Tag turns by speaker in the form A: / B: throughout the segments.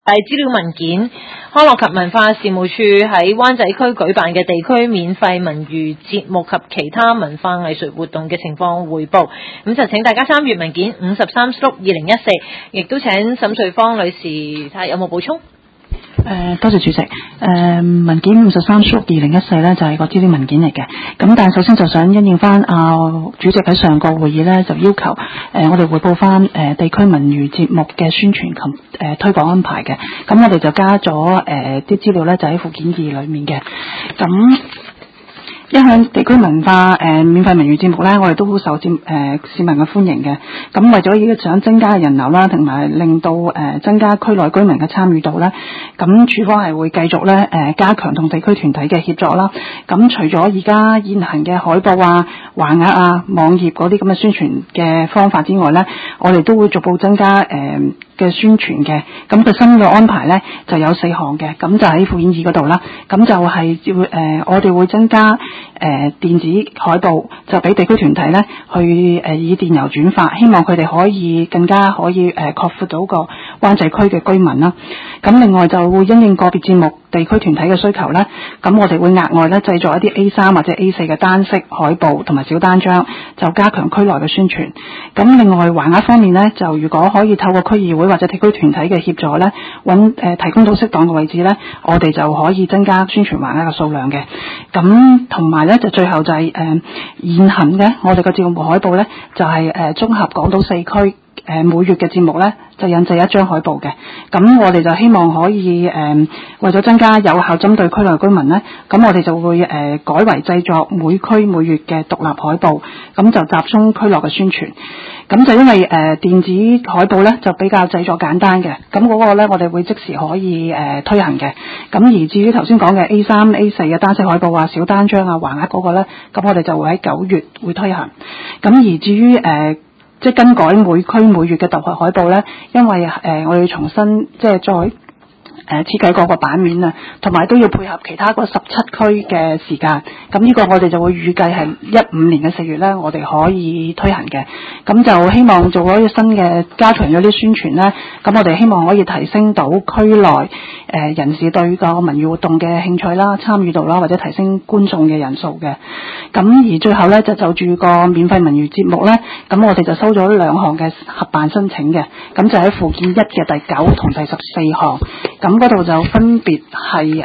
A: 資料文件，康樂及文化事務處喺灣仔區舉辦嘅地區免費文娛節目及其他文化藝術活動嘅情況匯報，咁就請大家參閱文件53/2014，亦都請沈瑞芳女士睇下有冇補充。
B: 多謝主席。文件53/2014咧就係個資料文件嚟嘅。咁但係首先就想因應翻主席喺上個會議咧就要求我哋匯報翻地區文娛節目嘅宣傳及推廣安排嘅。咁我哋就加咗啲資料咧就喺附件2裏面嘅。咁一向地區文化免費文娛節目咧，我哋都好受市民嘅歡迎嘅。咁為咗想增加人流啦，同埋令到增加區內居民嘅參與度咧，咁處方係會繼續咧加強同地區團體嘅協作啦。咁除咗而家現行嘅海報啊、橫額啊、網頁嗰啲咁嘅宣傳嘅方法之外咧，我哋都會逐步增加嘅宣傳嘅。咁佢新嘅安排咧就有4項嘅，咁就喺附件2嗰度啦。咁就係我哋會增加電子海報，就俾地區團體咧去以電郵轉發，希望佢哋可以更加可以擴闊到個灣仔區嘅居民啦。咁另外就會因應個別節目地區團體嘅需求咧，咁我哋會額外咧製作一啲 A3 或者 A4 嘅單式海報同埋小單張，就加強區內嘅宣傳。咁另外橫額方面咧，就如果可以透過區議會或者地區團體嘅協助咧，提供到適當嘅位置咧，我哋就可以增加宣傳橫額嘅數量嘅。咁同埋咧就最後就係現行嘅我哋嘅節目海報咧，就係綜合港島4區每月嘅節目咧，就印製1張海報嘅。咁我哋就希望可以為咗增加有效針對區內居民咧，咁我哋就會改為製作每區每月嘅獨立海報，咁就集中區內嘅宣傳。咁就因為電子海報咧就比較製作簡單嘅，咁嗰個咧我哋會即時可以推行嘅。咁而至於頭先講嘅 A3、A4 嘅單式海報啊、小單張啊、橫額嗰個咧，咁我哋就會喺9月會推行。咁而至於即係更改每區每月嘅特別海報咧，因為我哋要重新即係再設計嗰個版面啊，同埋都要配合其他嗰17區嘅時間。咁呢個我哋就會預計係15年嘅4月咧，我哋可以推行嘅。咁就希望做咗一個新嘅加強咗啲宣傳咧，咁我哋希望可以提升到區內人士對個文娛活動嘅興趣啦、參與度啦，或者提升觀眾嘅人數嘅。咁而最後咧就住個免費文娛節目咧，咁我哋就收咗2項嘅合辦申請嘅，咁就喺附件1嘅第9同第14項。咁嗰度就分別係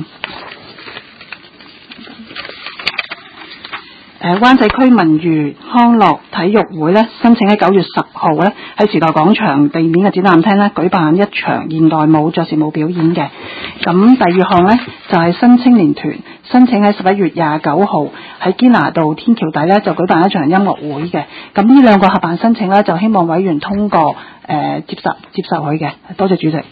B: 灣仔區文娛康樂體育會咧，申請喺9月10號咧喺時代廣場地面嘅展覽廳咧舉辦一場現代舞爵士舞表演嘅。咁第2項咧就係新青年團申請喺11月29號喺堅拿道天橋底咧就舉辦一場音樂會嘅。咁呢2個合辦申請咧就希望委員通過接受佢嘅。多謝主席。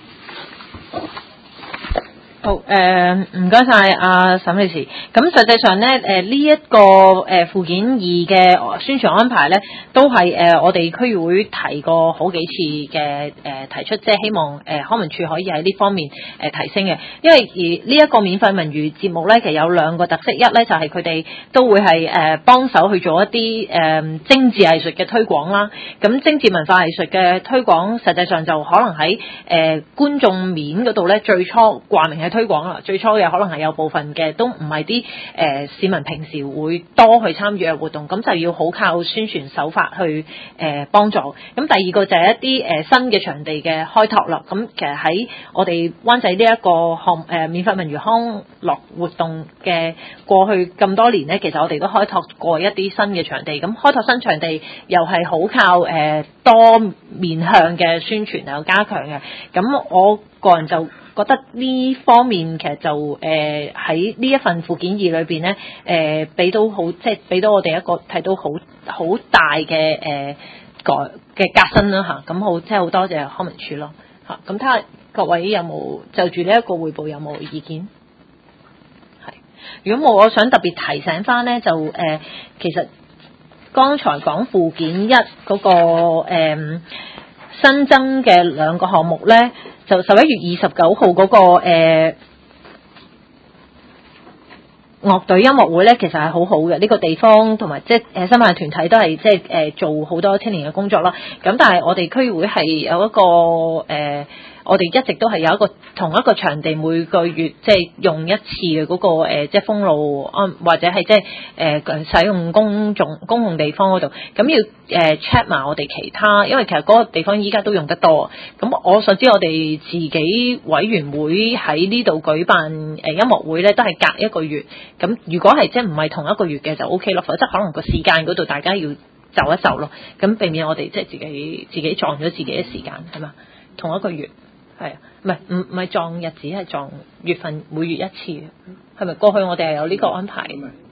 A: 好，唔該晒阿沈女士。咁實際上咧，呢一個附件2嘅宣傳安排咧，都係我哋區議會提過好幾次嘅提出，即係希望康文署可以喺呢方面提升嘅。因為而呢一個免費文娛節目咧，其實有2個特色，一咧就係佢哋都會係幫手去做一啲精緻藝術嘅推廣啦。咁精緻文化藝術嘅推廣，實際上就可能喺觀眾面嗰度咧，最初掛名係推廣啦，最初嘅可能係有部分嘅都唔係啲市民平時會多去參與嘅活動，咁就要好靠宣傳手法去幫助。咁第2個就係一啲新嘅場地嘅開拓啦。咁其實喺我哋灣仔呢一個免費文娛康樂活動嘅過去咁多年呢，其實我哋都開拓過一啲新嘅場地。咁開拓新場地又係好靠多面向嘅宣傳又加強嘅。咁我個人就覺得呢方面其實就喺呢一份附件2裏邊咧，俾到好，即係俾到我哋一個睇到好大嘅革新啦嚇。咁好，即係好多謝康文署咯嚇。咁睇下各位有冇就住呢一個彙報有冇意見？係，如果冇，我想特別提醒翻咧，就其實剛才講附件1嗰個新增嘅2個項目咧，就11月29號嗰個樂隊音樂會咧，其實係好好嘅。呢個地方同埋即係新辦團體都係即係做好多青年嘅工作啦。咁但係我哋區議會係有一個我我哋一直都係有一個同一個場地每個月即係用一次嘅嗰個即係封路或者係即係使用公共地方嗰度，咁要check 埋我哋其他，因為其實嗰個地方依家都用得多。咁我所知我哋自己委員會喺呢度舉辦音樂會咧，都係隔一個月。咁如果係即係唔係同一個月嘅就 OK 咯，否則可能個時間嗰度大家要就一就咯，咁避免我哋即係自己撞咗自己嘅時間係嘛，同一個月係啊，唔係撞日子，係撞月份，每月一次係咪？過去我哋係有呢個安排。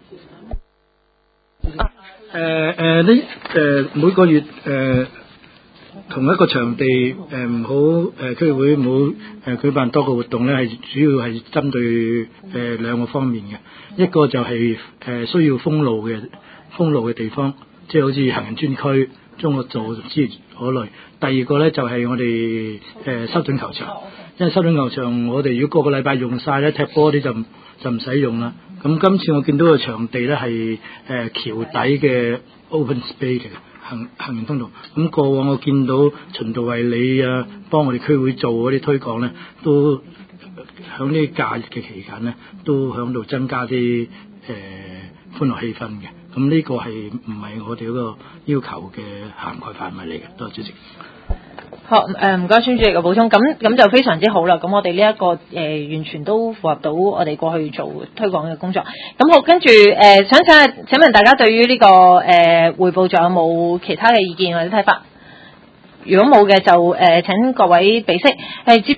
C: 每個月同一個場地唔好區議會唔好舉辦多個活動咧，係主要係針對兩個方面嘅。一個就係需要封路嘅地方，即係好似行人專區、中學座之類嗰類。第二個咧就係我哋修頓球場，因為修頓球場我哋如果個個禮拜用晒咧，踢波啲就唔使用啦。咁今次我見到個場地咧係橋底嘅 open space 嘅行人通道。咁過往我見到循道衛理啊，幫我哋區會做嗰啲推廣咧，都響呢假日嘅期間咧，都響度增加啲歡樂氣氛嘅。咁呢個係唔係我哋嗰個要求嘅涵蓋範圍嚟嘅？多謝主席。
A: 好，唔該，孫主席嘅補充，咁就非常之好啦。咁我哋呢一個完全都符合到我哋過去做推廣嘅工作。咁好，跟住請問大家對於呢個匯報仲有冇其他嘅意見或者睇法？如果冇嘅就請各位備悉。